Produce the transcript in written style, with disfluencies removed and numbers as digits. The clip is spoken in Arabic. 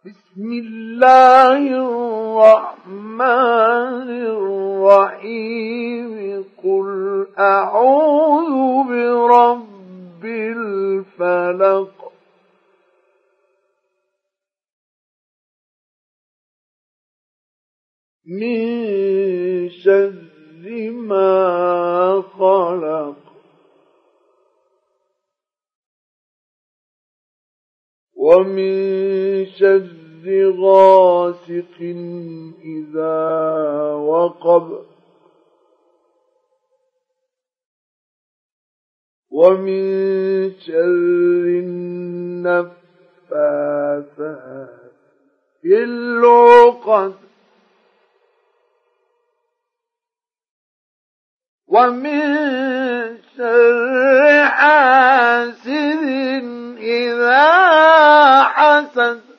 بسم الله الرحمن الرحيم قل أعوذ برب الفلق من شر ما خلق ومن شر غاسق إذا وقب ومن شر النفاثات في العقد ومن شر حاسد إذا حسد